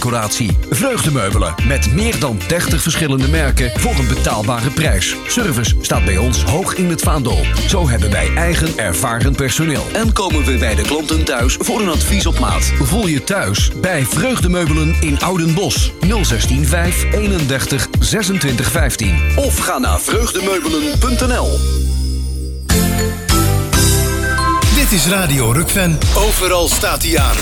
raamdecoratie. Vreugdemeubelen met meer dan 30 verschillende merken voor een betaalbare prijs. Service staat bij ons hoog in het vaandel. Zo hebben wij eigen ervaren personeel. En komen we bij de klanten thuis voor een advies op maat. Voel je thuis bij Vreugdemeubelen in Oudenbosch. 016 5 31 26 15. Of ga naar vreugdemeubelen.nl. Dit is Radio Rukven. Overal staat hij aan.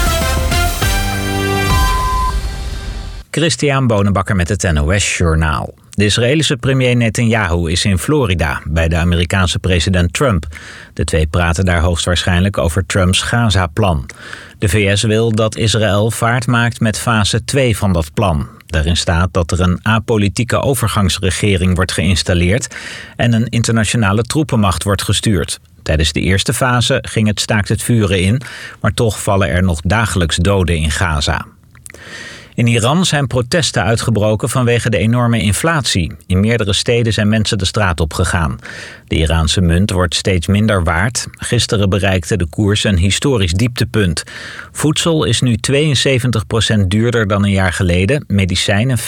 Christian Bonenbakker met het NOS Journaal. De Israëlische premier Netanyahu is in Florida bij de Amerikaanse president Trump. De twee praten daar hoogstwaarschijnlijk over Trumps Gaza-plan. De VS wil dat Israël vaart maakt met fase 2 van dat plan. Daarin staat dat er een apolitieke overgangsregering wordt geïnstalleerd en een internationale troepenmacht wordt gestuurd. Tijdens de eerste fase ging het staakt het vuren in, maar toch vallen er nog dagelijks doden in Gaza. In Iran zijn protesten uitgebroken vanwege de enorme inflatie. In meerdere steden zijn mensen de straat op gegaan. De Iraanse munt wordt steeds minder waard. Gisteren bereikte de koers een historisch dieptepunt. Voedsel is nu 72% duurder dan een jaar geleden, medicijnen 50%.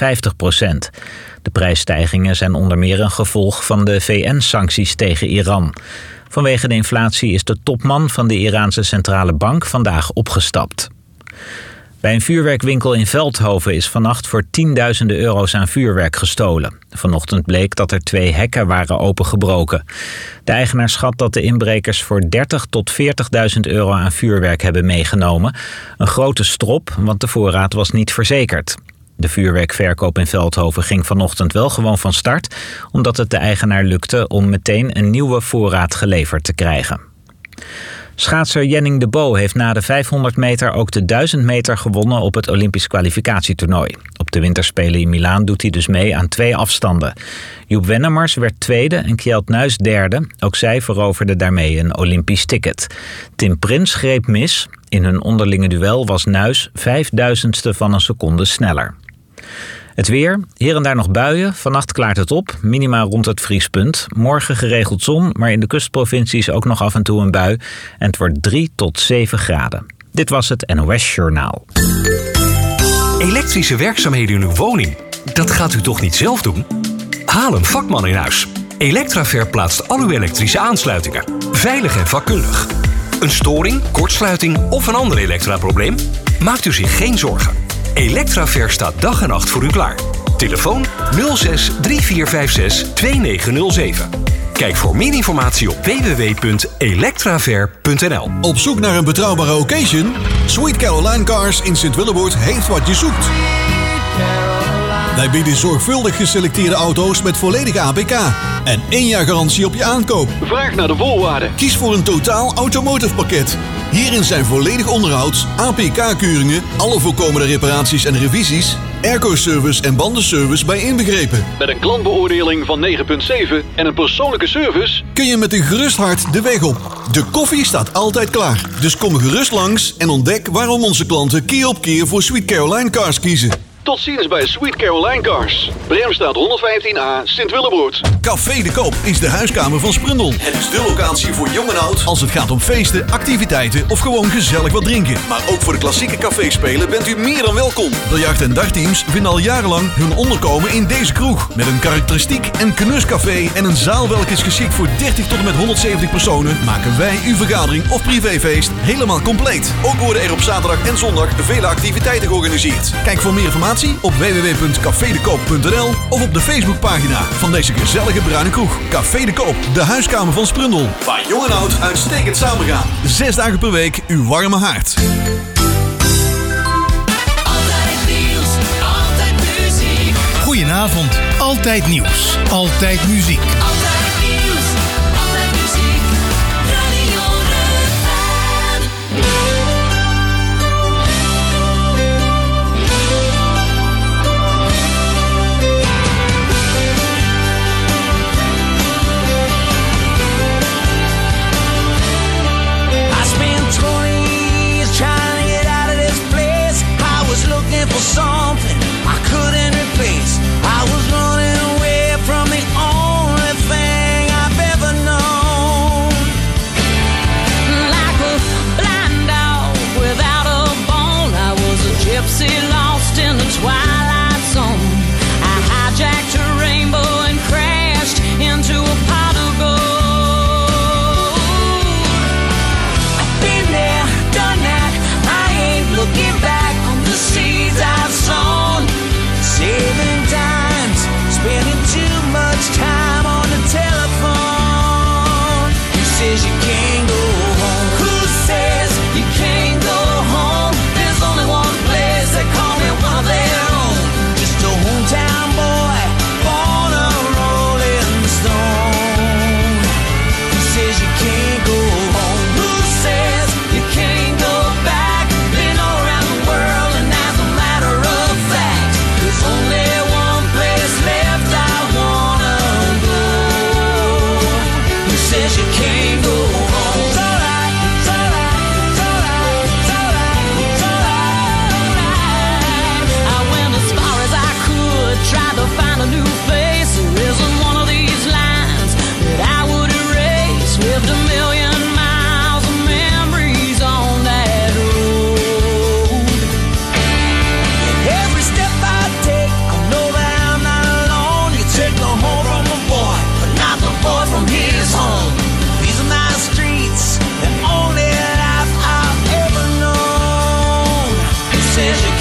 De prijsstijgingen zijn onder meer een gevolg van de VN-sancties tegen Iran. Vanwege de inflatie is de topman van de Iraanse centrale bank vandaag opgestapt. Bij een vuurwerkwinkel in Veldhoven is vannacht voor tienduizenden euro's aan vuurwerk gestolen. Vanochtend bleek dat er 2 hekken waren opengebroken. De eigenaar schat dat de inbrekers voor 30.000 tot 40.000 euro aan vuurwerk hebben meegenomen. Een grote strop, want de voorraad was niet verzekerd. De vuurwerkverkoop in Veldhoven ging vanochtend wel gewoon van start, omdat het de eigenaar lukte om meteen een nieuwe voorraad geleverd te krijgen. Schaatser Jenning de Bo heeft na de 500 meter ook de 1000 meter gewonnen op het Olympisch kwalificatietoernooi. Op de winterspelen in Milaan doet hij dus mee aan 2 afstanden. Joep Wennemars werd tweede en Kjeld Nuis derde. Ook zij veroverden daarmee een Olympisch ticket. Tim Prins greep mis. In hun onderlinge duel was Nuis 5.000ste van een seconde sneller. Het weer, hier en daar nog buien. Vannacht klaart het op, minima rond het vriespunt. Morgen geregeld zon, maar in de kustprovincies ook nog af en toe een bui. En het wordt 3 tot 7 graden. Dit was het NOS Journaal. Elektrische werkzaamheden in uw woning, dat gaat u toch niet zelf doen? Haal een vakman in huis. Elektraver plaatst al uw elektrische aansluitingen. Veilig en vakkundig. Een storing, kortsluiting of een ander elektraprobleem? Maakt u zich geen zorgen. Elektraver staat dag en nacht voor u klaar. Telefoon 06 3456 2907. Kijk voor meer informatie op www.elektraver.nl. Op zoek naar een betrouwbare occasion? Sweet Caroline Cars in Sint-Willeboord heeft wat je zoekt. Wij bieden zorgvuldig geselecteerde auto's met volledige APK en 1 jaar garantie op je aankoop. Vraag naar de voorwaarden. Kies voor een totaal automotive pakket. Hierin zijn volledig onderhoud, APK-keuringen, alle voorkomende reparaties en revisies, airco-service en bandenservice bij inbegrepen. Met een klantbeoordeling van 9,7 en een persoonlijke service kun je met een gerust hart de weg op. De koffie staat altijd klaar. Dus kom gerust langs en ontdek waarom onze klanten keer op keer voor Sweet Caroline Cars kiezen. Tot ziens bij Sweet Caroline Cars. Bremstraat 115A, Sint-Willeboord. Café de Koop is de huiskamer van Sprundel. Het is de locatie voor jong en oud als het gaat om feesten, activiteiten of gewoon gezellig wat drinken. Maar ook voor de klassieke caféspelen bent u meer dan welkom. Biljart- en dartteams vinden al jarenlang hun onderkomen in deze kroeg. Met een karakteristiek en knuscafé en een zaal welke is geschikt voor 30 tot en met 170 personen, maken wij uw vergadering of privéfeest helemaal compleet. Ook worden er op zaterdag en zondag vele activiteiten georganiseerd. Kijk voor meer informatie op www.cafedekoop.nl of op de Facebookpagina van deze gezellige bruine kroeg. Café de Koop, de huiskamer van Sprundel. Waar jong en oud uitstekend samengaan. 6 dagen per week uw warme haard. Altijd nieuws, altijd muziek. Goedenavond, altijd nieuws, altijd muziek. Altijd nieuws, altijd muziek. Radio Rukven. For something I couldn't replace. I was running away from the only thing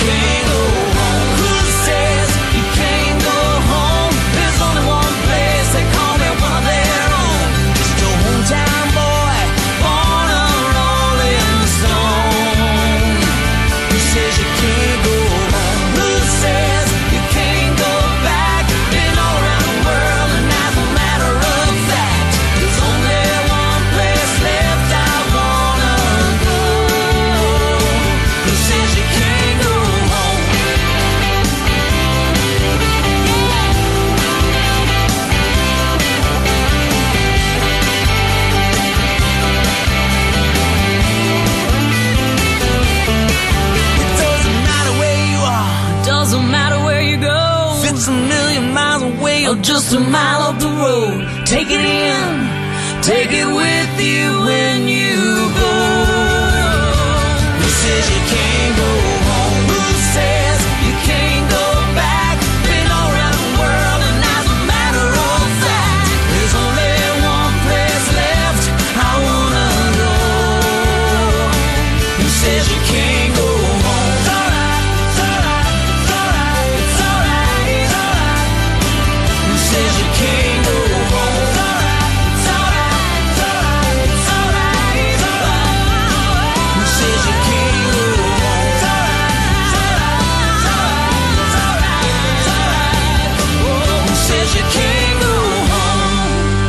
can't go home? Who says you can't go home? There's only one place they call me one of their own. Just your hometown boy, born a rolling stone. Who says you can't go home? Who says you can't go back? Been all around the world and as a matter of fact, there's only one place left I wanna go. Who says you can't go home? It doesn't matter where you are, doesn't matter where you go. If it's a million miles away or just a mile up the road, take it in, take it with you when you go. Who says you can't go home? Who says you can't go back? Been all around the world and as a matter of fact, there's only one place left I wanna go. Who says you can't go home? It's alright, it's alright, it's alright, it's alright, it's alright. Who says you can't go home? It's alright, it's alright, it's alright, it's alright, it's alright. Who says you can't go home? It's alright, it's alright, it's alright, it's alright, it's alright. Who says you can't go home?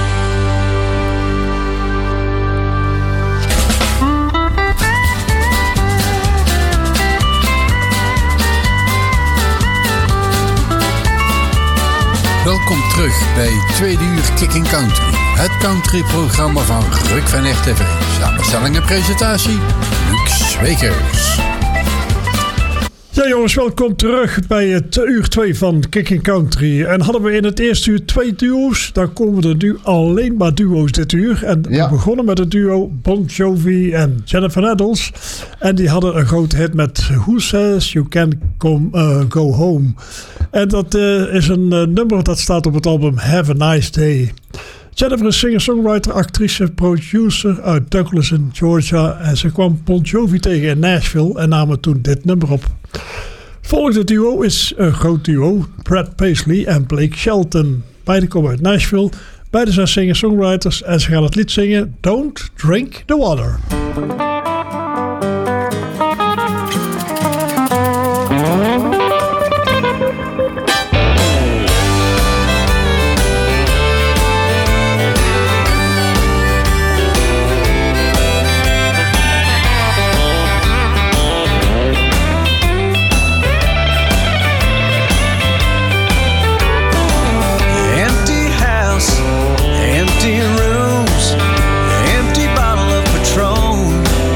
Welkom terug bij Tweede Uur Kicking Country. Het country-programma van Ruk van RTV. Samenstelling en presentatie, Luc Zwekers. Ja jongens, welkom terug bij het uur 2 van Kicking Country. En hadden we in het eerste uur 2 duo's, dan komen er nu alleen maar duo's dit uur. En we begonnen met het duo Bon Jovi en Jennifer Nettles. En die hadden een grote hit met Who Says You Can't Go Home. En dat is een nummer dat staat op het album Have a Nice Day. Jennifer is singer-songwriter, actrice, producer uit Douglas in Georgia. En ze kwam Bon Jovi tegen in Nashville en namen toen dit nummer op. Volgende duo is een groot duo, Brad Paisley en Blake Shelton. Beiden komen uit Nashville. Beiden zijn singer-songwriters en ze gaan het lied zingen Don't Drink the Water. Empty rooms, empty bottle of Patron.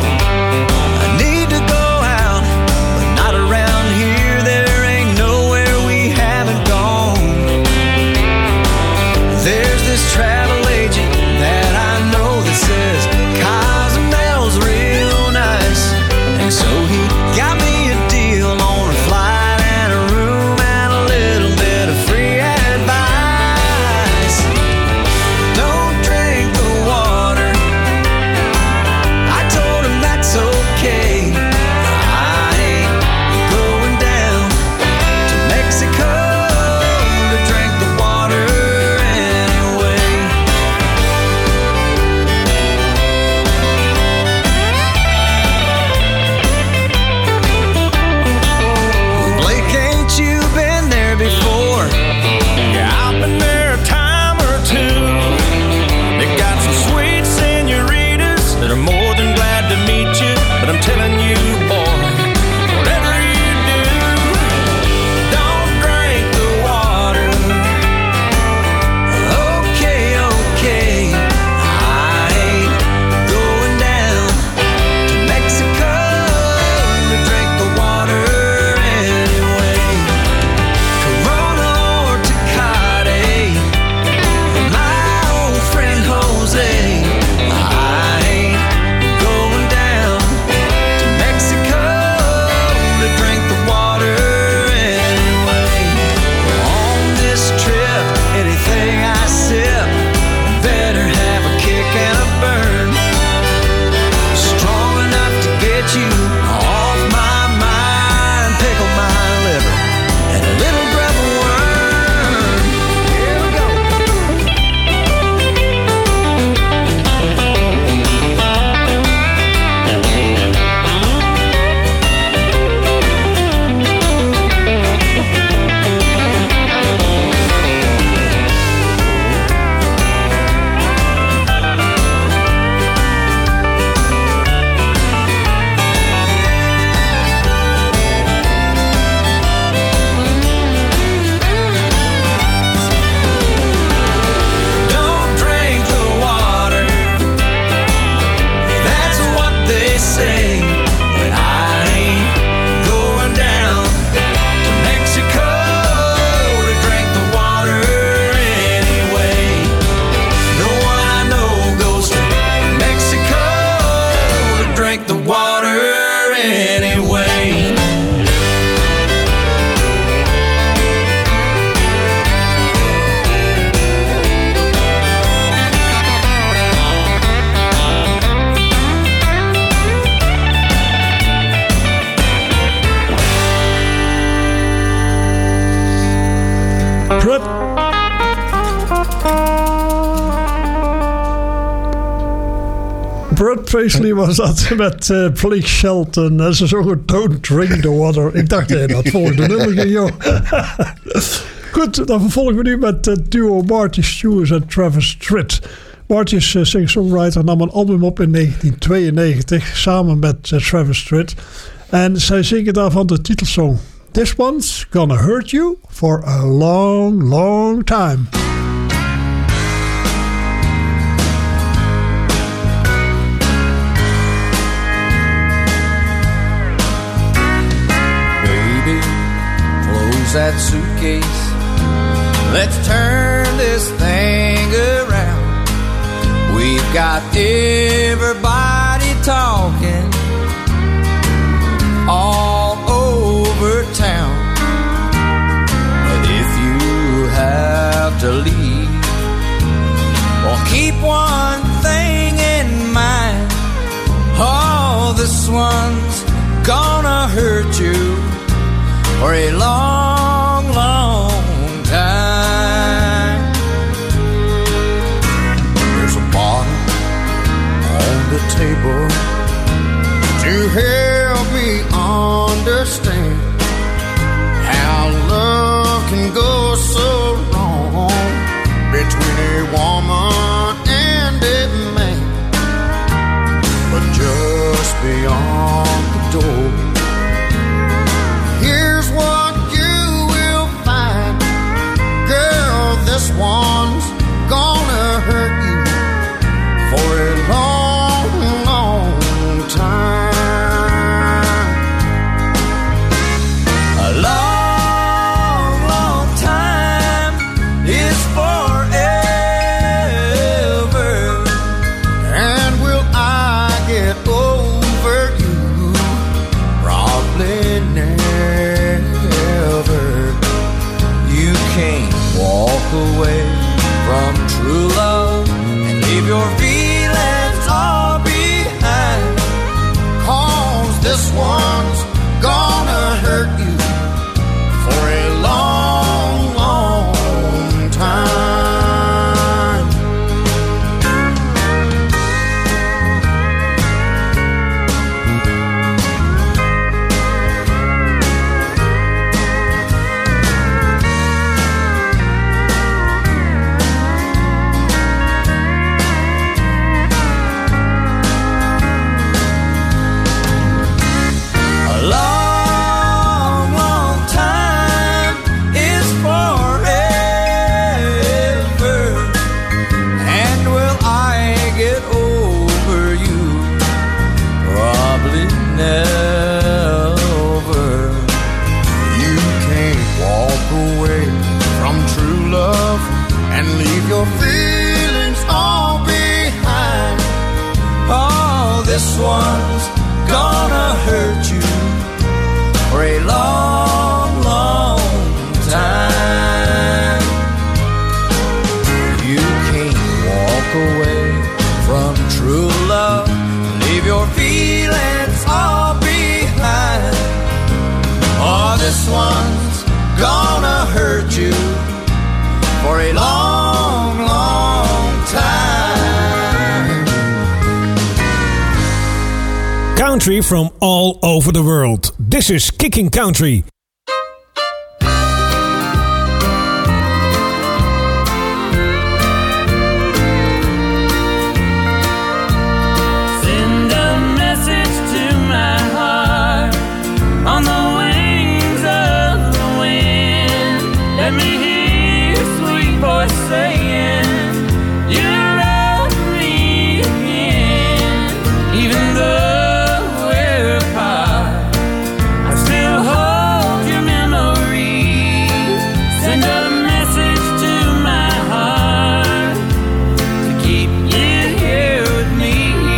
Brad Paisley was dat met Blake Shelton. En ze zongen Don't Drink the Water. Ik dacht, dat volgende nummer, joh. Goed, dan vervolgen we nu met het duo Marty Stewart en Travis Tritt. Marty is singer-songwriter, nam een album op in 1992 samen met Travis Tritt. En zij zingen daarvan de titelsong. This one's gonna hurt you for a long, long time. Baby, close that suitcase. Let's turn this thing around. We've got everybody talking all over town. But if you have to leave, well, keep one thing in mind. Oh, this one's gonna hurt you for a long, long time. There's a bottle on the table to help me understand how love can go so wrong between a woman and a man. But just beyond the door, here's what you will find. Girl, this one's gonna hurt you for a long, long time. A long, long time is forever. And will I get over you? Probably never. You can't walk away from true love and leave your feelings all behind. 'Cause this one's gonna hurt you for a long, long time. A long, long time is forever. And will I get over you? Probably never. You can't walk away from true love and leave your feelings all behind. Oh, this one's gonna hurt you for a long, long time. You can't walk away from true love, leave your feelings all behind. Oh, this one's gonna hurt you for a long, long time. Country from all over the world. This is Kicking Country. Send a message to my heart on the wings of the wind. Let me hear your sweet voice saying you love me again. Even though we're apart, I still hold your memory. Send a message to my heart to keep you here with me.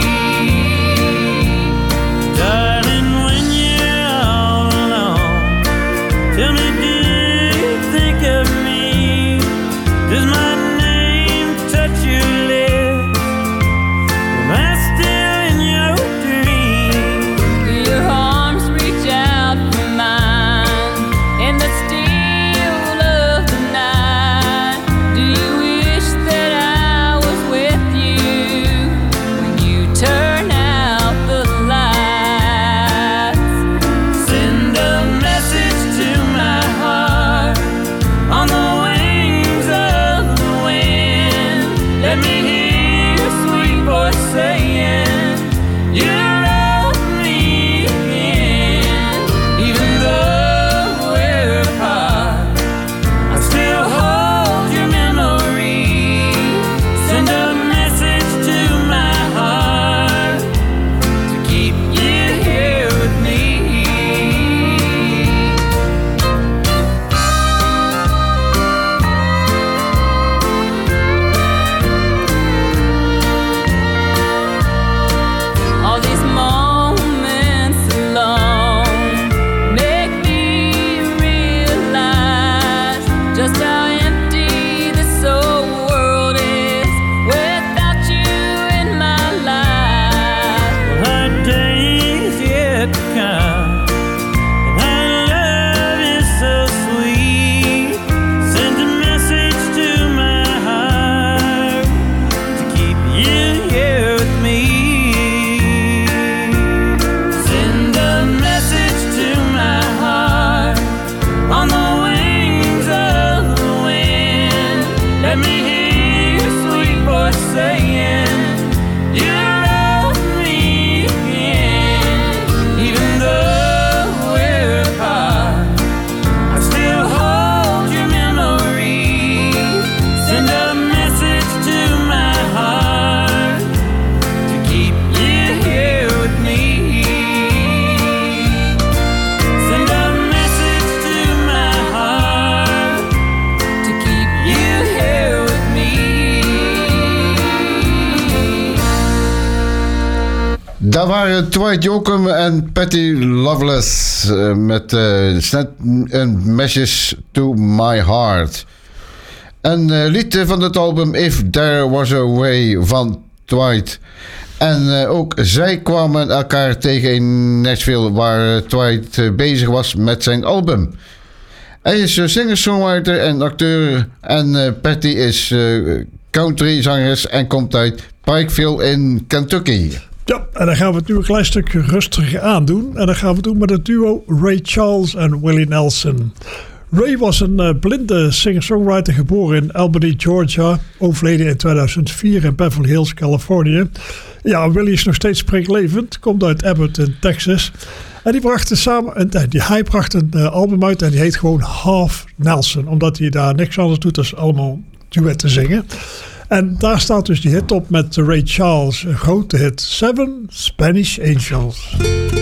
Darling, when you're all alone, tell me, do you think of me? Does my name touch your lips? Am I still in your dreams? Your arms reach out for mine in the still of the night. Dat waren Dwight Yoakam en Patty Loveless met Send a Message to My Heart. Een lied van het album If There Was a Way van Dwight. En ook zij kwamen elkaar tegen in Nashville, waar Dwight bezig was met zijn album. Hij is singer-songwriter en acteur en Patty is country-zangeres en komt uit Pikeville in Kentucky. Ja, en dan gaan we het nu een klein stukje rustiger aandoen. En dan gaan we het doen met het duo Ray Charles en Willie Nelson. Ray was een blinde singer-songwriter geboren in Albany, Georgia. Overleden in 2004 in Beverly Hills, Californië. Ja, Willie is nog steeds springlevend. Komt uit Abbott in Texas. En die brachten samen, hij bracht een album uit en die heet gewoon Half Nelson. Omdat hij daar niks anders doet dan allemaal duetten zingen. En daar staat dus die hit op met Ray Charles. Een grote hit. 7 Spanish Angels.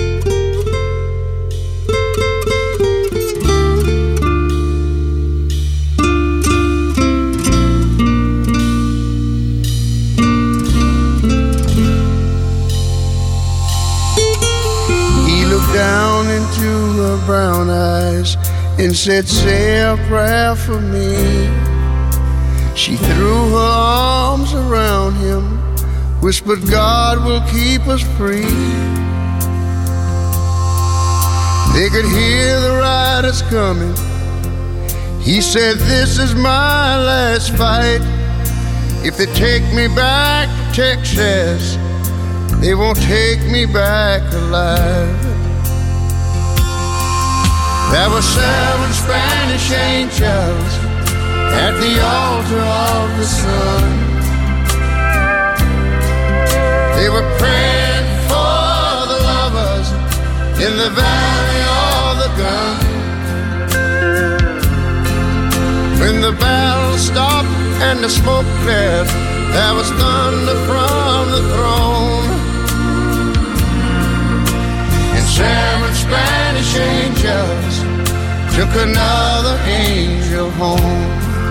Down into her brown eyes and said, say a prayer for me. She threw her arms around him, whispered, God will keep us free. They could hear the riders coming. He said, this is my last fight. If they take me back to Texas, they won't take me back alive. There were 7 Spanish angels at the altar of the sun. They were praying for the lovers in the valley of the gun. When the battle stopped and the smoke cleared, there was thunder from the throne. And 7 Spanish angels took another angel home.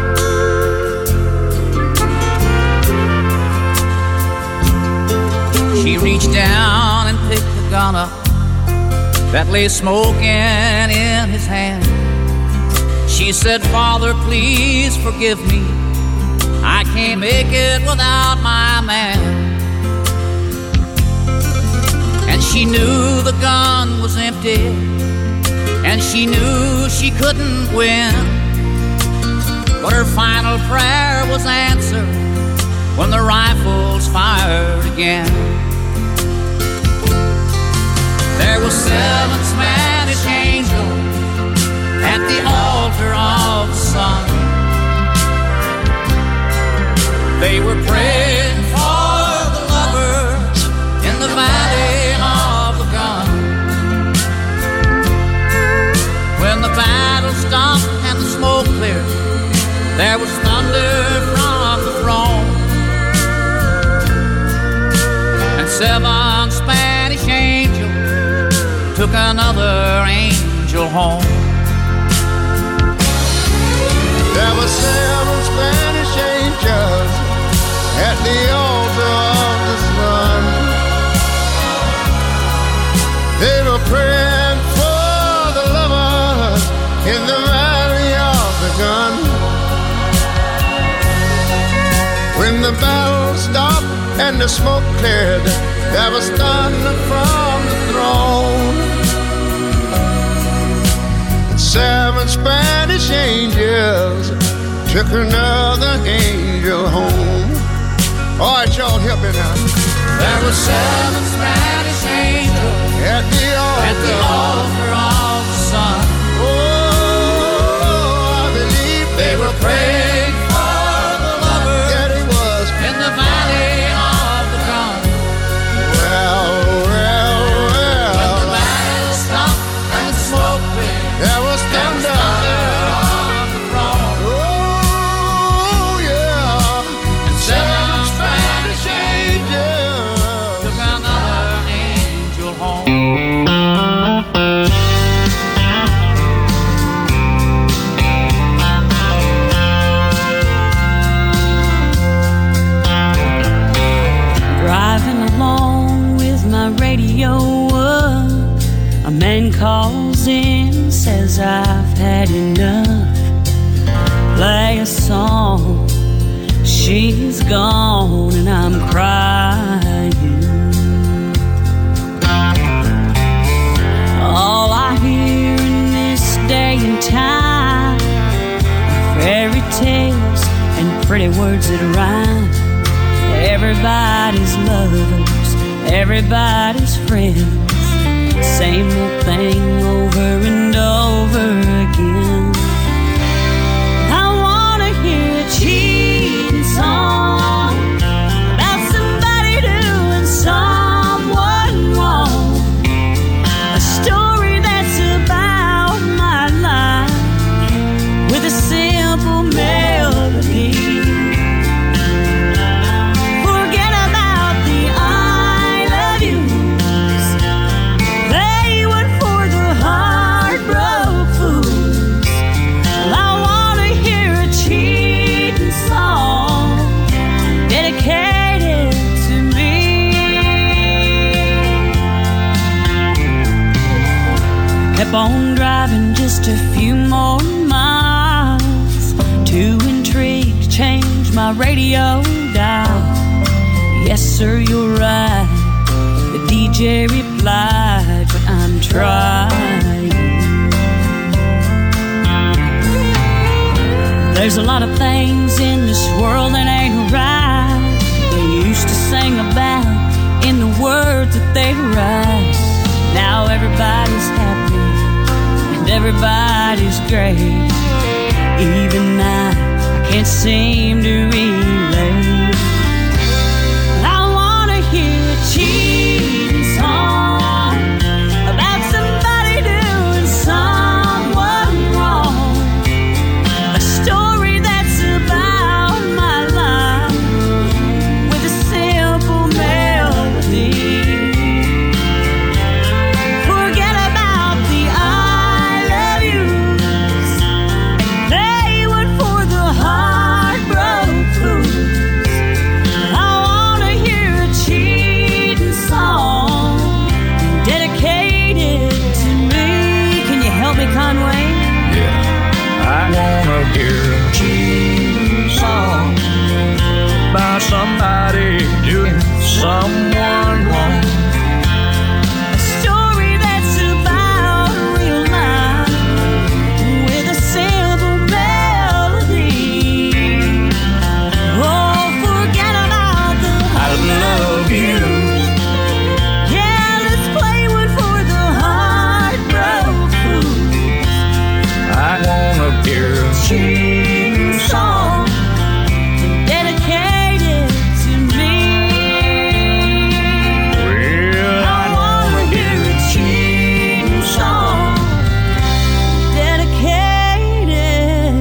She reached down and picked the gun up that lay smoking in his hand. She said, Father, please forgive me. I can't make it without my man. And she knew the gun was empty, and she knew she couldn't win. But her final prayer was answered when the rifles fired again. There were 7 Spanish angels at the altar of the sun. They were praying for the lovers in the valley of the gun. When the battle stopped and the smoke cleared, there was thunder from the throne. And 7 Spanish angels took another angel home. There were 7 Spanish angels at the altar of the sun. They were praying for the lovers in the valley of the gun. When the battle stopped and the smoke cleared, there was thunder from the throne. And 7 Spanish angels took another angel home. All right, y'all, help me now. There were 7 Spanish angels at the altar of the sun. Oh, I believe they were praying for the lovers. Yeah, they was in the valley of the gun. Well. When the battle stopped and the smoke cleared, there was thunder. On the throne. Oh, yeah. And 7 Spanish angels took another angel home. she's gone and I'm crying. All I hear in this day and time are fairy tales and pretty words that rhyme. Everybody's lovers, everybody's friends. Same old thing over and over again. I wanna hear a cheating song about somebody doing someone wrong. A story that's about my life with a simple melody. Forget about the I love yous. They went for the heartbroken fools. Well, I wanna hear a cheating song dedicated to me. Kept on driving just a few more miles. Too intrigued to change my radio dial. Yes, sir, you're right, the DJ replied, but I'm trying. There's a lot of things in this world that ain't right. They used to sing about in the words that they write. Now everybody's happy and everybody's great. Even I can't seem to relate. I wanna hear a cheating song about somebody doing someone wrong. A story that's about my life with a simple melody. Forget about the I love yous. They went for the heartbroken fools. I wanna hear a cheating song dedicated to me. Can you help me, Conway? I wanna hear a cheating song about somebody doing someone wrong. A story that's about real life with a simple melody. Oh, forget about the I love you. Yeah, let's play one for the heartbroken fools. I wanna hear a cheating song Dedicated to me. Well, I wanna hear a cheating song dedicated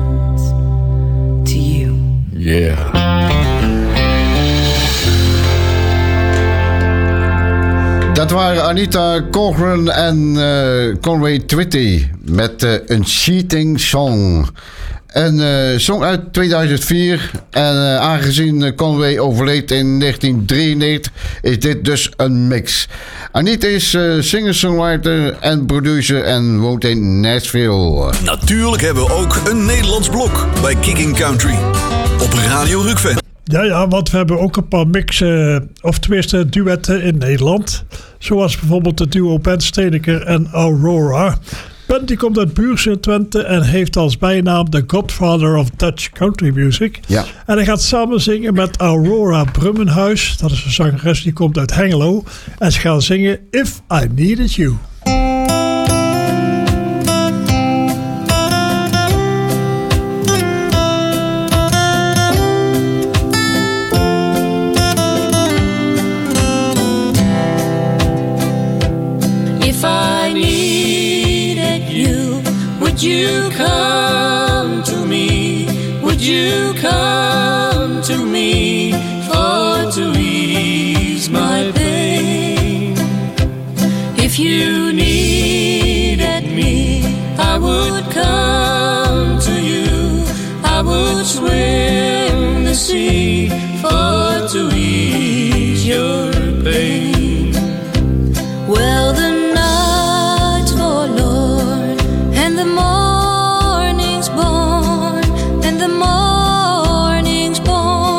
to you. Yeah. Dat waren Anita Cochran en Conway Twitty met een cheating song. Een song uit 2004. En aangezien Conway overleed in 1993, is dit dus een mix. Anita is singer-songwriter en producer en woont in Nashville. Natuurlijk hebben we ook een Nederlands blok bij Kicking Country op Radio Rukven. Ja, want we hebben ook een paar mixen, of tenminste duetten in Nederland. Zoals bijvoorbeeld de duo Ben Steneker en Aurora. Ben die komt uit Buurs in Twente en heeft als bijnaam de Godfather of Dutch Country Music. Ja. En hij gaat samen zingen met Aurora Brummenhuis. Dat is een zangeres die komt uit Hengelo. En ze gaan zingen If I Needed You. If I needed you, would you come to me? Would you come to me for to ease my pain? If you needed me, I would come to you. I would swim the sea for to ease your pain. Well, the night's forlorn and the morning's born, and the morning's born.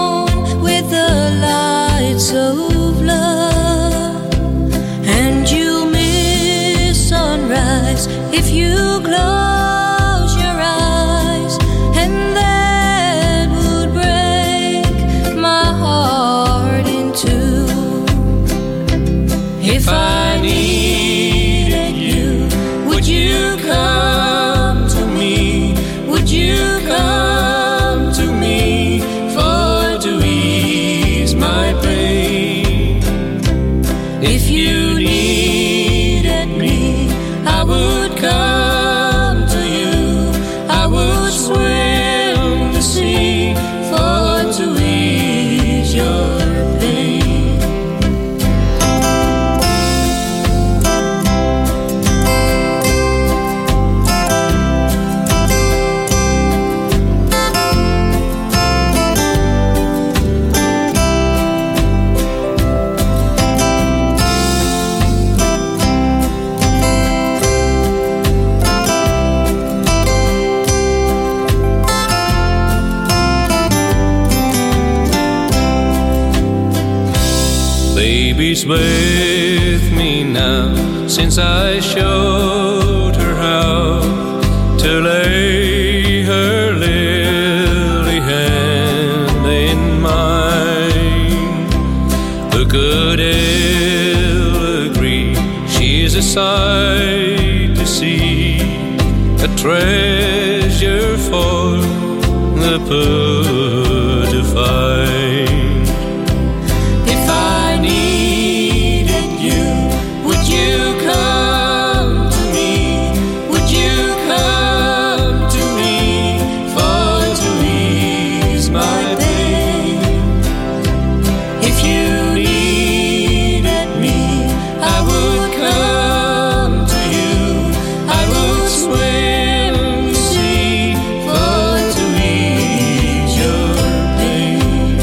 Baby's with me now, since I showed her how to lay her lily hand in mine. Who could ill agree she's a sight to see, a treasure for the poor to find. If I needed you, would you come to me? Would you come to me for to ease my pain? If you needed me, I would come to you. I would swim the sea for to ease your pain.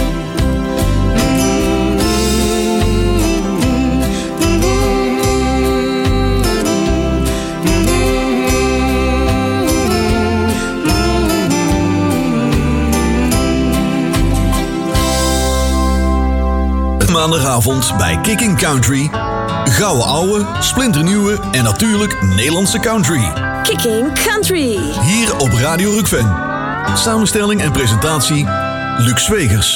Maandagavond bij Kicking Country. Gouden ouwe, splinternieuwe en natuurlijk Nederlandse country. Kicking Country. Hier op Radio Rukven. Samenstelling en presentatie Luc Zwegers.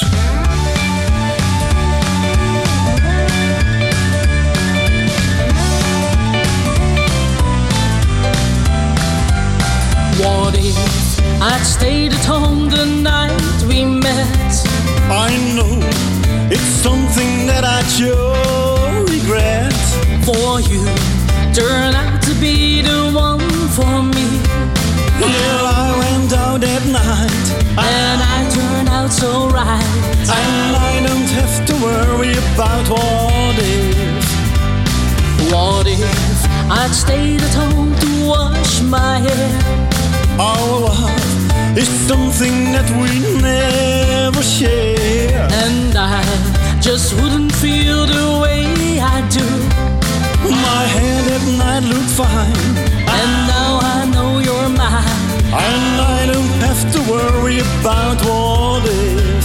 What if I'd stayed at home the night we met? I know it's something that I sure regret. For you turn out to be the one for me. Yeah, I went out that night and I turned out so right. And I don't have to worry about what if. What if I'd stayed at home to wash my hair? Our love is something that we never share. And I just wouldn't feel the way I do. My hair that night looked fine, and now I know you're mine. And I don't have to worry about what if.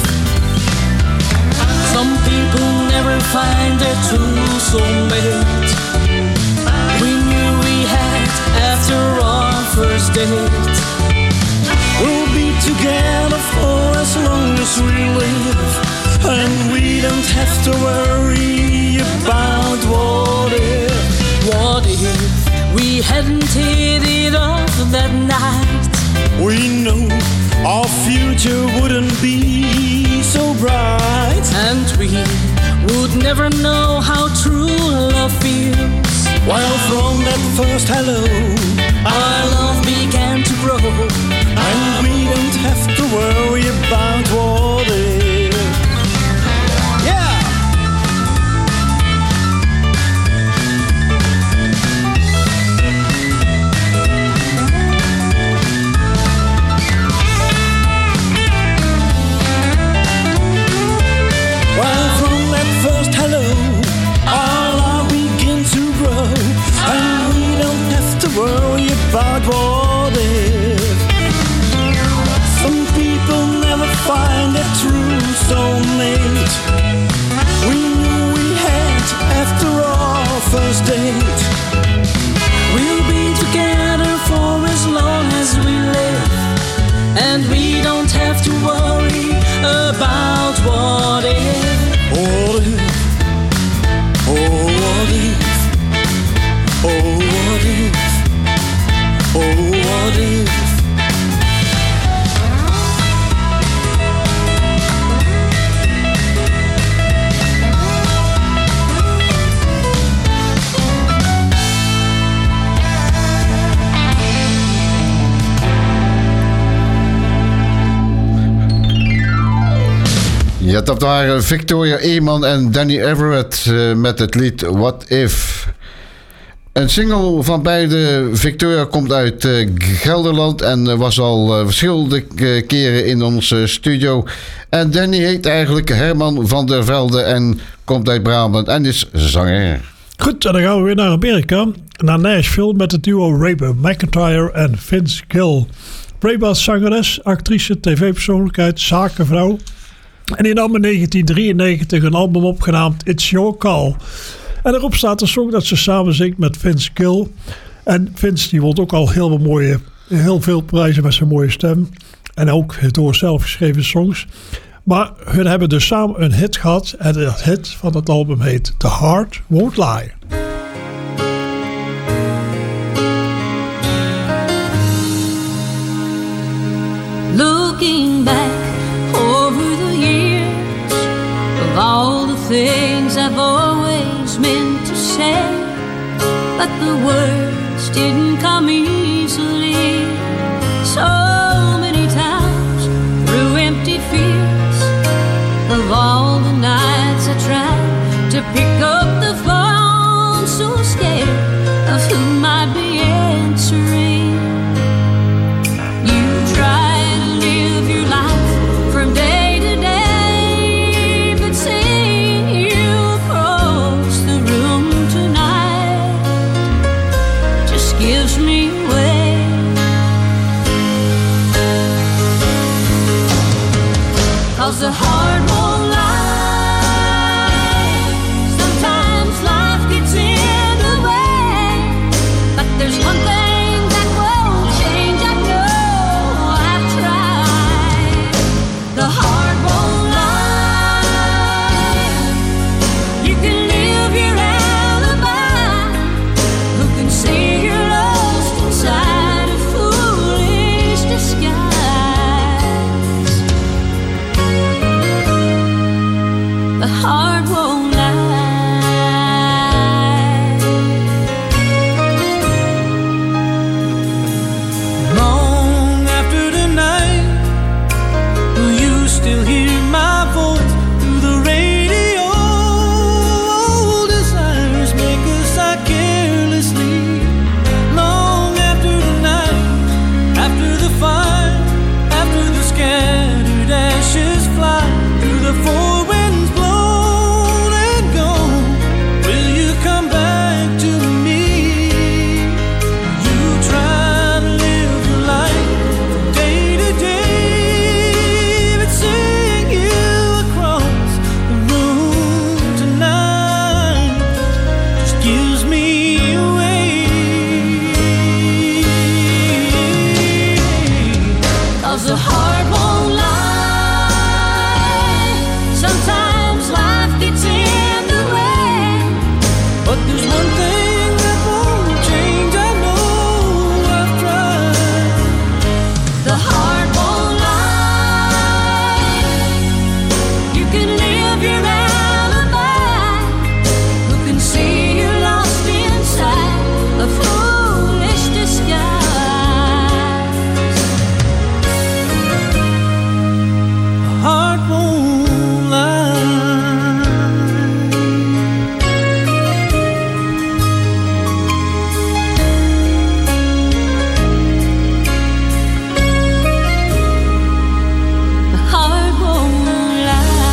Some people never find their true soulmate. We knew we had after our first date. We'll be together for as long as we live, and we don't have to worry about what if. What if we hadn't hit it off that night? We know our future wouldn't be so bright, and we would never know how true love feels. Well, from that first hello, our love began to grow, and we don't have to worry about what if. Yeah! Well, from that first hello, our love begins to grow, and we don't have to worry about what if. Some people never find a true soulmate. We knew we had after our first date. We'll be together for as long as we live, and we don't have to worry about what if. What if? Oh, what if? Oh, what if? Oh, what if? Ja, dat waren Victoria Eeman en Danny Everett met het lied What If. Een single van beide. Victoria komt uit Gelderland en was al verschillende keren in onze studio. En Danny heet eigenlijk Herman van der Velde en komt uit Brabant en is zanger. Goed, en dan gaan we weer naar Amerika. Naar Nashville met het duo Reba McEntire en Vince Gill. Reba is zangeres, actrice, tv-persoonlijkheid, zakenvrouw. En die nam in 1993 een album opgenaamd It's Your Call. En daarop staat een song dat ze samen zingt met Vince Gill. En Vince die won ook al heel veel prijzen met zijn mooie stem. En ook door zelfgeschreven songs. Maar hun hebben dus samen een hit gehad. En de hit van het album heet The Heart Won't Lie. Looking back over the years of all the things I've always meant to say, but the words didn't come easily. So many times through empty fears of all the nights I tried to pick up the phone, so scared of who might be answering. You try to live your life from day to day, but seeing you across the room tonight just gives me away. 'Cause the heart won't lie. Sometimes life gets in the way, but there's one thing that won't change. I know I've tried. The heart won't lie. You can live your alibi. Who can see you're lost inside a foolish disguise? The heart won't lie. Long after the night, will you still hear my voice through the radio? Old desires make us act carelessly. Long after the night, after the fire, after the scattered ashes fly through the four winds blown and gone, will you come back to me? You try to live your life from day to day, but seeing you across the room tonight just gives me away. 'Cause the heart won't lie. Sometimes life gets in the way, but there's one thing that won't change. I know I've tried. The heart won't lie. You can live your alibi. Who can see you're lost inside a foolish disguise? The heart won't lie. The heart won't lie.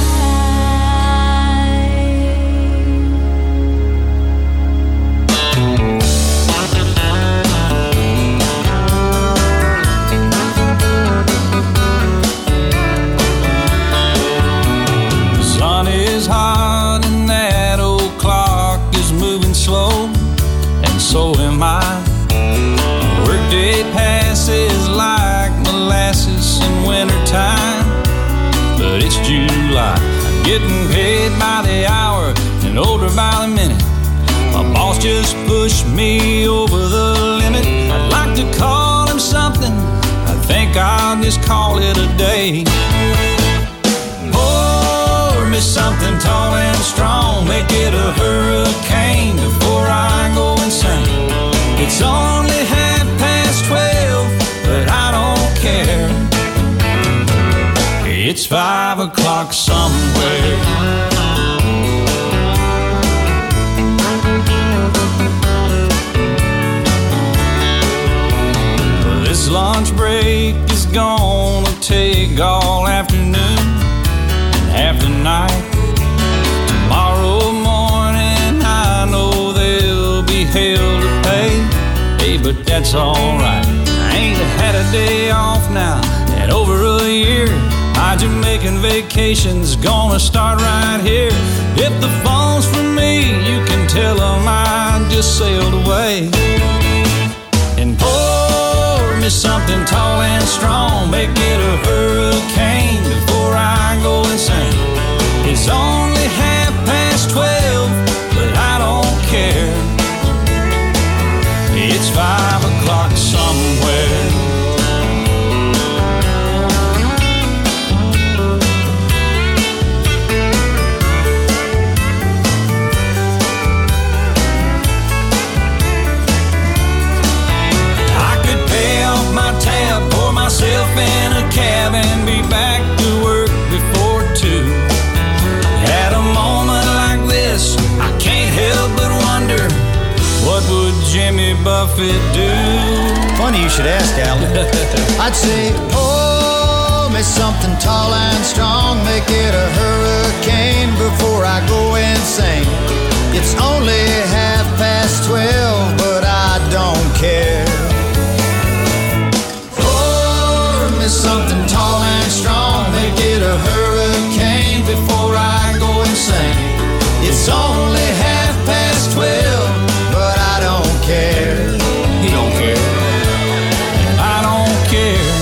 The sun is hot and that old clock is moving slow, and so am I. Workday passes like molasses in wintertime, but it's July. I'm getting paid by the hour and older by the minute. My boss just pushed me over the limit. I'd like to call him something. I think I'll just call it a day. Pour me something tall and strong, make it a hurricane before I go insane. It's only 12:30, but I don't care. It's 5 o'clock somewhere. This lunch break is gonna take all afternoon and half the night. Tomorrow morning I know there'll be hell to pay. Hey, but that's alright. I ain't had a day off now in over a year. My Jamaican vacation's gonna start right here. If the phone's for me, you can tell them I just sailed away. And pour me something tall and strong, make it a hurricane before I go insane. It's only 12:30, but I don't care. It's 5 o'clock somewhere. I could pay off my tab, pour myself in a cab, and be back to work before 2. At a moment like this, I can't help but wonder, what would Jimmy Buffett do? Funny you should ask, Alan. I'd say, oh, me something tall and strong, make it a hurricane before I go insane. It's only 12:30, but I don't care. Pour me something tall and strong, make it a hurricane before I go insane. It's only 12:30, but I don't care. You don't care. I don't care.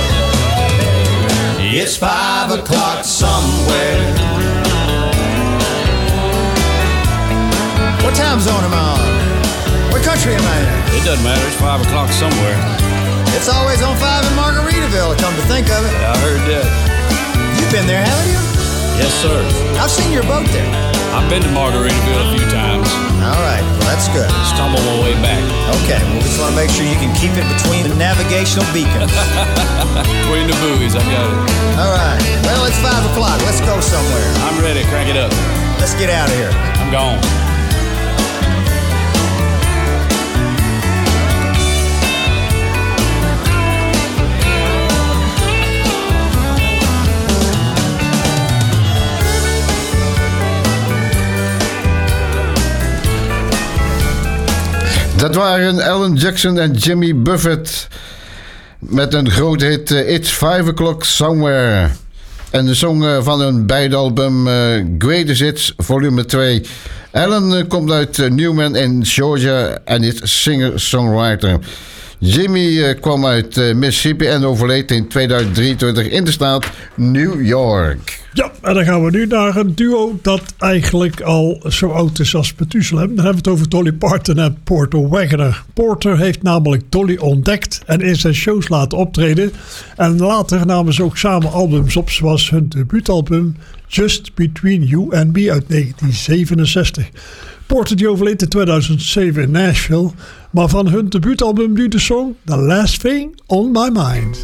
It's 5 o'clock somewhere. What time zone am I on? What country am I in? It doesn't matter. It's 5 o'clock somewhere. It's always on 5 in Margaritaville, come to think of it. Yeah, I heard that. You've been there, haven't you? Yes, sir. I've seen your boat there. I've been to Margaritaville a few times. All right, well, that's good. Stumble my way back. Okay, well, we just want to make sure you can keep it between the navigational beacons. Between the buoys, I got it. All right, well, it's 5 o'clock. Let's go somewhere. I'm ready. Crank it up. Let's get out of here. I'm gone. Dat waren Alan Jackson en Jimmy Buffett met een grote hit, It's 5 O'Clock Somewhere. En de song van hun beide album Greatest Hits volume 2. Alan komt uit Newman in Georgia en is singer-songwriter. Jimmy kwam uit Mississippi en overleed in 2023 in de staat New York. Ja, en dan gaan we nu naar een duo dat eigenlijk al zo oud is als Methuselah. Dan hebben we het over Dolly Parton en Porter Wagoner. Porter heeft namelijk Dolly ontdekt en in zijn shows laten optreden. En later namen ze ook samen albums op, zoals hun debuutalbum Just Between You and Me uit 1967. Porter die overleed in 2007 in Nashville. Maar van hun debuutalbum nu de song The Last Thing on My Mind.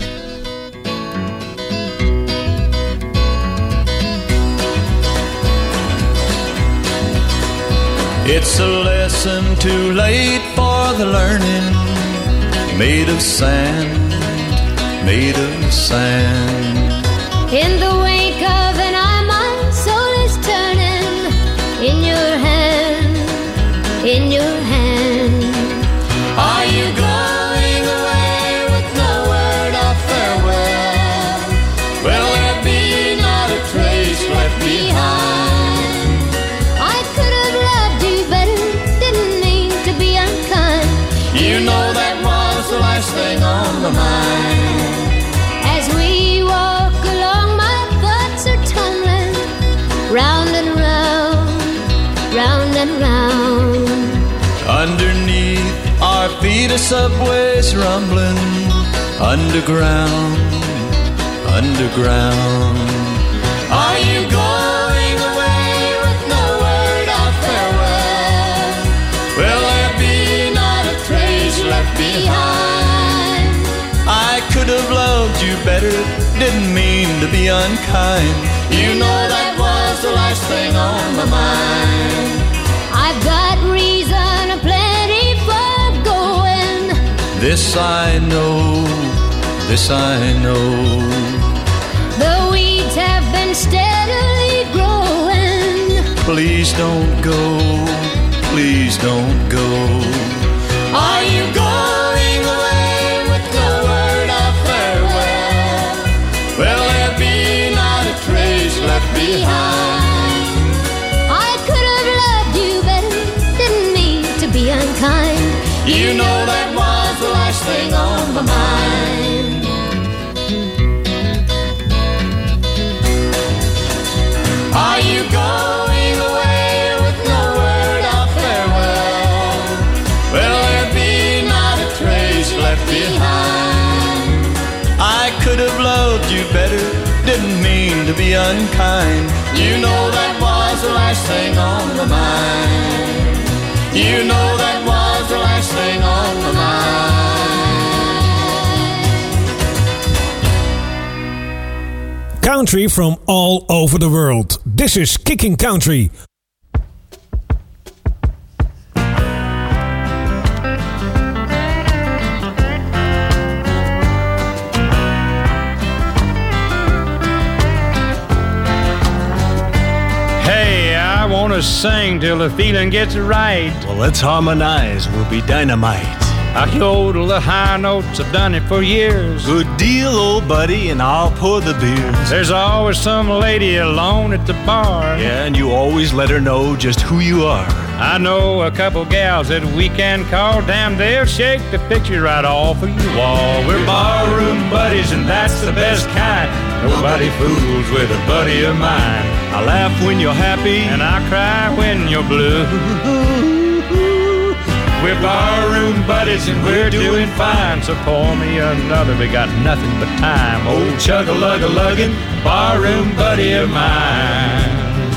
It's a lesson too late for the learning, made of sand, made of sand. In the wake of an eye, my soul is turning. In your hand, in your hand. Are you going away with no word of farewell? Will there be not a trace left behind? I could have loved you better, didn't mean to be unkind. You know that was the last thing on my mind. As we walk along, my thoughts are tumbling round and round, round and round. Underneath our feet a subway's rumbling. Underground, underground. Are you going away with no word of farewell? Will there be not a trace left behind? I could have loved you better, didn't mean to be unkind. You know that was the last thing on my mind. I've got reason aplenty for going. This I know, this I know. The weeds have been steadily growing. Please don't go, please don't go. Are you going away with no word of farewell? Will there be behind. I could have loved you better, didn't mean to be unkind. You know that was the last thing on my mind. Are you going away with no word of farewell? Will there be not a trace left behind? I could have loved you better, didn't mean to be unkind. You know that was the last thing on my mind. You know that was the last thing on my mind. Country from all over the world. This is Kicking Country. Hey, I wanna sing till the feeling gets right. Well, let's harmonize, we'll be dynamite. I yodel the high notes, I've done it for years. Good deal, old buddy, and I'll pour the beers. There's always some lady alone at the bar. Yeah, and you always let her know just who you are. I know a couple gals that we can call. Damn, they'll shake the picture right off of your wall. We're barroom buddies, and that's the best kind. Nobody fools with a buddy of mine. I laugh when you're happy, and I cry when you're blue. We're barroom buddies and we're doing fine. So pour me another, we got nothing but time. Old chug-a-lug-a-luggin', barroom buddy of mine.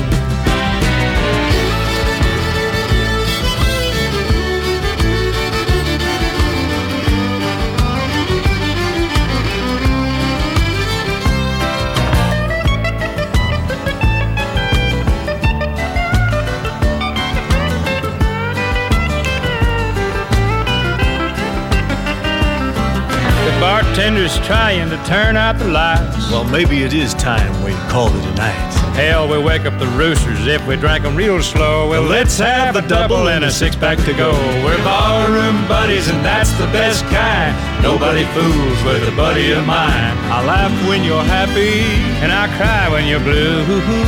Bartender's trying to turn out the lights. Well, maybe it is time we called it a night. Hell, we wake up the roosters if we drank them real slow. Well, let's have a double and a six-pack to go. We're barroom buddies and that's the best kind. Nobody fools with a buddy of mine. I laugh when you're happy, and I cry when you're blue.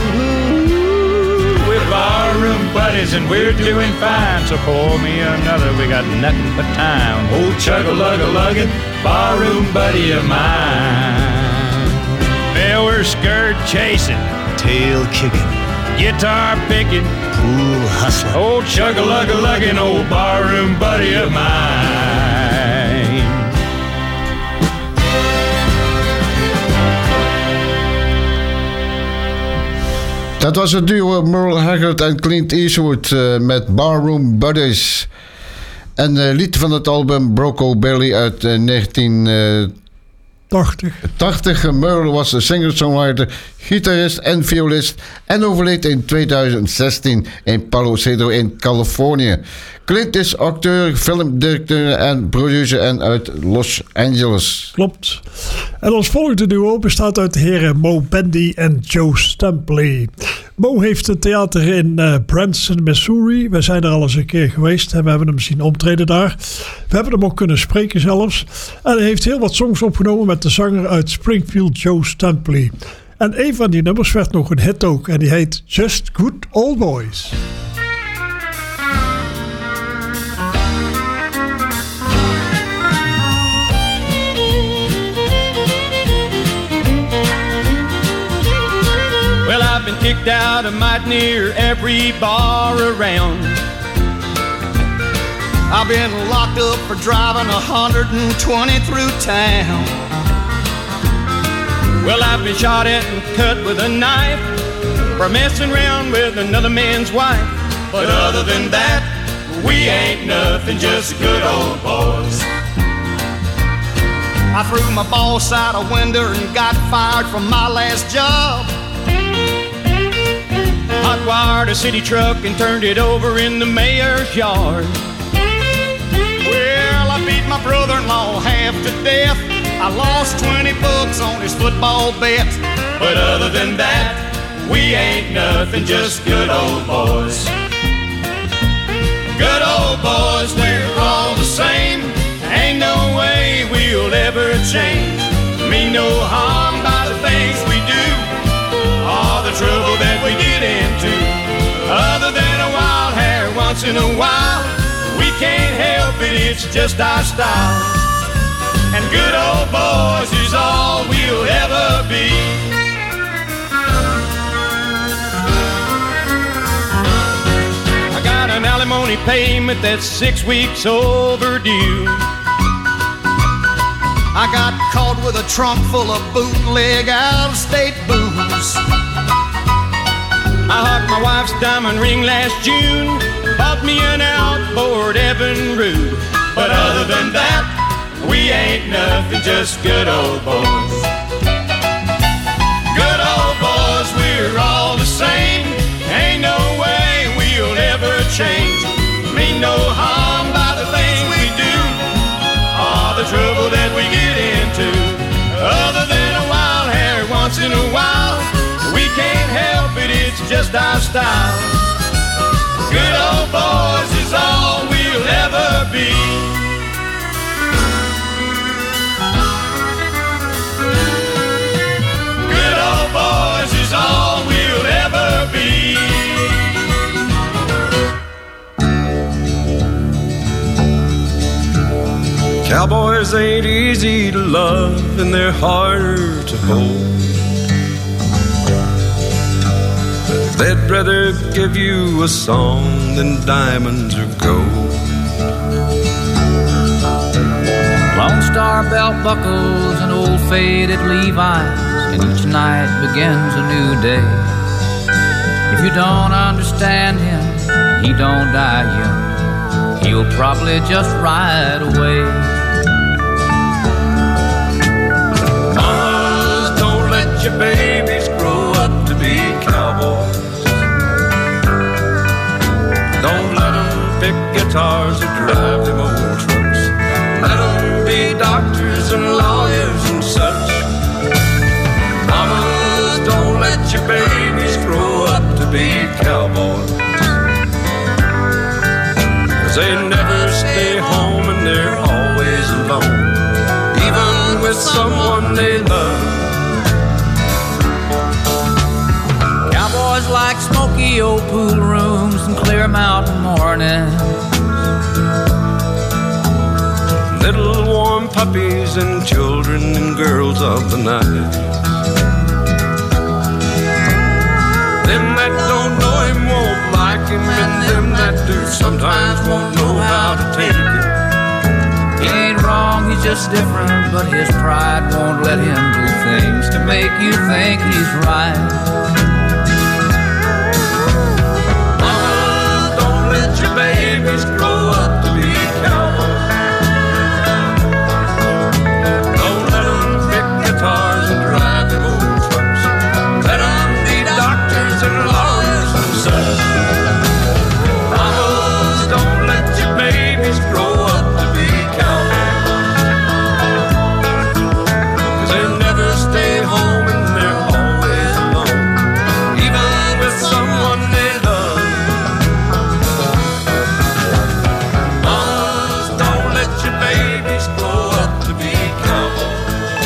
We're barroom buddies and we're doing fine. So pour me another, we got nothing but time. Old chug-a-lug-a-luggin', barroom buddy of mine. Well, we're skirt chasing, tail kicking, guitar picking, pool hustling. Old chug-a-lug-a-luggin', old barroom buddy of mine. Dat was het duo Merle Haggard en Clint Eastwood met Barroom Buddies. Een lied van het album Bronco Billy uit 1980. Merle was een singer-songwriter, gitarist en violist en overleed in 2016 in Palo Cedro in Californië. Clint is acteur, filmdirecteur en producer en uit Los Angeles. Klopt. En ons volgende duo bestaat uit de heren Mo Bandy en Joe Stampley. Mo heeft een theater in Branson, Missouri. We zijn er al eens een keer geweest en we hebben hem zien optreden daar. We hebben hem ook kunnen spreken zelfs. En hij heeft heel wat songs opgenomen met de zanger uit Springfield, Joe Stampley. En een van die nummers werd nog een hit ook en die heet Just Good Old Boys. I've been kicked out of might near every bar around. I've been locked up for driving 120 through town. Well, I've been shot at and cut with a knife for messing around with another man's wife. But other than that, we ain't nothing, just good old boys. I threw my boss out a window and got fired from my last job. Hot-wired a city truck and turned it over in the mayor's yard. Well, I beat my brother-in-law half to death. I lost 20 bucks on his football bet. But other than that, we ain't nothing, just good old boys. Good old boys, we're all the same. Ain't no way we'll ever change. Mean no harm by the things we do. All the trouble once in a while. We can't help it, it's just our style. And good old boys is all we'll ever be. I got an alimony payment that's 6 weeks overdue. I got caught with a trunk full of bootleg out-of-state booze. I hocked my wife's diamond ring last June, bought me an outboard Evinrude. But other than that, we ain't nothing, just good old boys. Good old boys, we're all the same. Ain't no way we'll ever change. Mean no harm by the things we do, or the trouble that we get into. Other than a wild hair once in a while, we can't help it, it's just our style. Good old boys is all we'll ever be. Good old boys is all we'll ever be. Cowboys ain't easy to love and they're harder to hold. They'd rather give you a song than diamonds or gold. Lone Star belt buckles and old faded Levi's, and each night begins a new day. If you don't understand him, he don't die young. He'll probably just ride away. Mamas, don't let your babies grow up to be cowboys. Don't let them pick guitars or drive them old trucks. Let them be doctors and lawyers and such. Mamas, don't let your babies grow up to be cowboys. 'Cause they never stay home and they're always alone, even with someone they love. Cowboys like smoky old pool rooms and clear mountain mornings. Little warm puppies and children and girls of the night. Them that don't know him won't like him, and them that do sometimes won't know how to take it. He ain't wrong, he's just different, but his pride won't let him do things to make you think he's right. Mamas, don't let your babies grow up to be cowboys. Don't let them pick guitars and drive them old trucks. Let them be doctors and lawyers and such. Mamas, don't let your babies grow up to be cowboys. 'Cause they never stay home and they're always alone, even with someone they love. Mamas, don't let your babies grow up to be cowboys.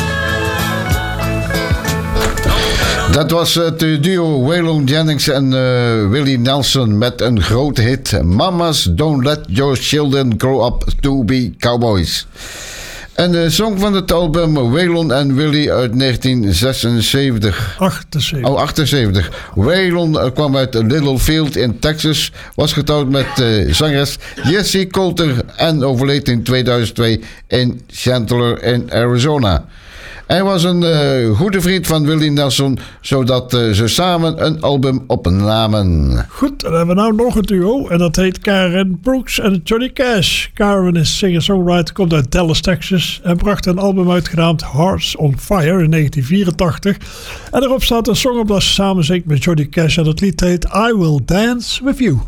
Dat was het duo Waylon Jennings en Willie Nelson met een grote hit. Mamas, don't let your children grow up to be cowboys. Een song van het album Waylon en Willie uit 1976. 78. Oh, 78. Waylon kwam uit Littlefield in Texas, was getrouwd met zangeres Jessie Coulter en overleed in 2002 in Chandler in Arizona. Hij was een goede vriend van Willie Nelson, zodat ze samen een album opnamen. Goed, dan hebben we nou nog een duo en dat heet Karen Brooks en Johnny Cash. Karen is singer-songwriter, komt uit Dallas, Texas en bracht een album uit genaamd Hearts on Fire in 1984. En erop staat een song op dat ze samen zingt met Johnny Cash en dat lied heet I Will Dance With You.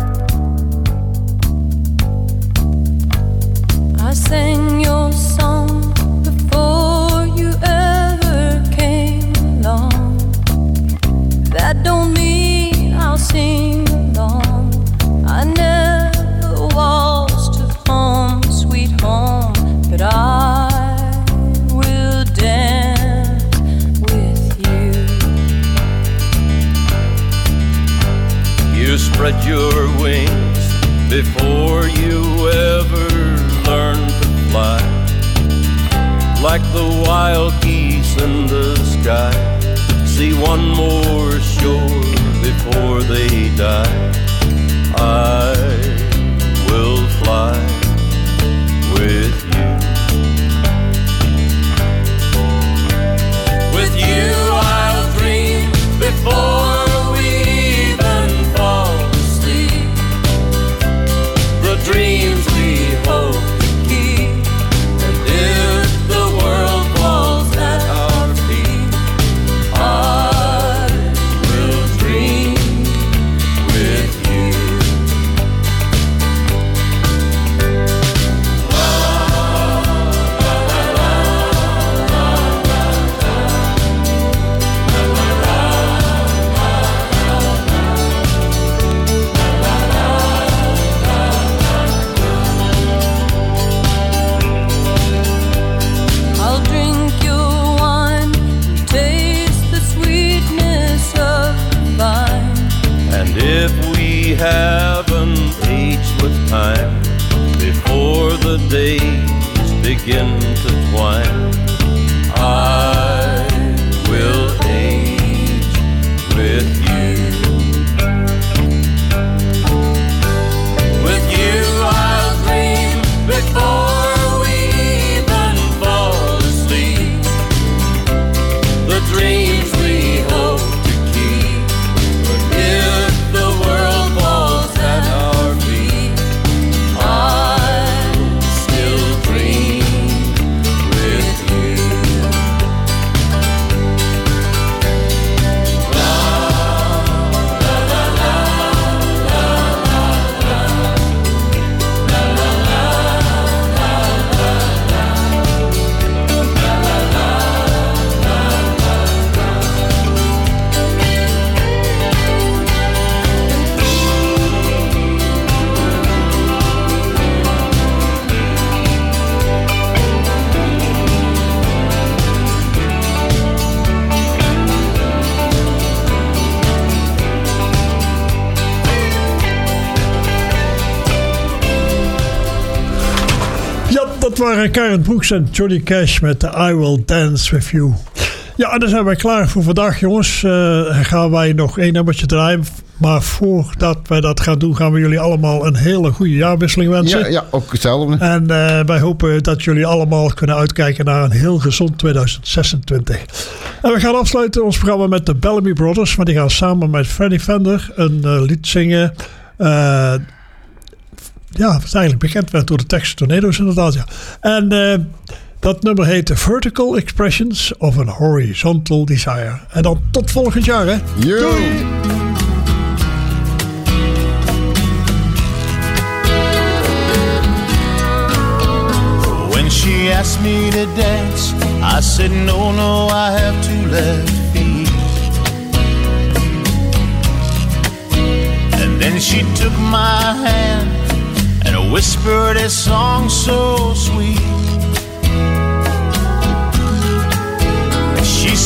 I sang your song before you ever came along. That don't mean I'll sing along. I never was to home, sweet home, but I will dance with you. You spread your wings like the wild geese in the sky, see one more shore before they die. I will fly with you. With you I'll dream before we even fall asleep. The dreams we hope to keep. And if the world falls at our feet, I will dream with you. I'll drink your wine and taste the sweetness of the vine. And if we haven't aged with time, before the days begin to twine, I will age with you. With you I'll dream before we even fall asleep. The dreams we hope to keep. But if the world falls at our feet, I'll still dream with you. Ja, dat waren Karen Brooks en Johnny Cash met I Will Dance With You. Ja, en dan zijn wij klaar voor vandaag, jongens. Gaan wij nog één nummertje draaien. Maar voordat wij dat gaan doen, gaan we jullie allemaal een hele goede jaarwisseling wensen. Ja, ook hetzelfde. En wij hopen dat jullie allemaal kunnen uitkijken naar een heel gezond 2026. En we gaan afsluiten ons programma met de Bellamy Brothers. Want die gaan samen met Freddie Fender een lied zingen. Ja, wat eigenlijk bekend werd door de Texas Tornadoes inderdaad. Ja. En dat nummer heet Vertical Expressions of an Horizontal Desire. En dan tot volgend jaar, hè. Doei! When she asked me to dance, I said no, no, I have two left feet. And then she took my hand and whispered a song so sweet.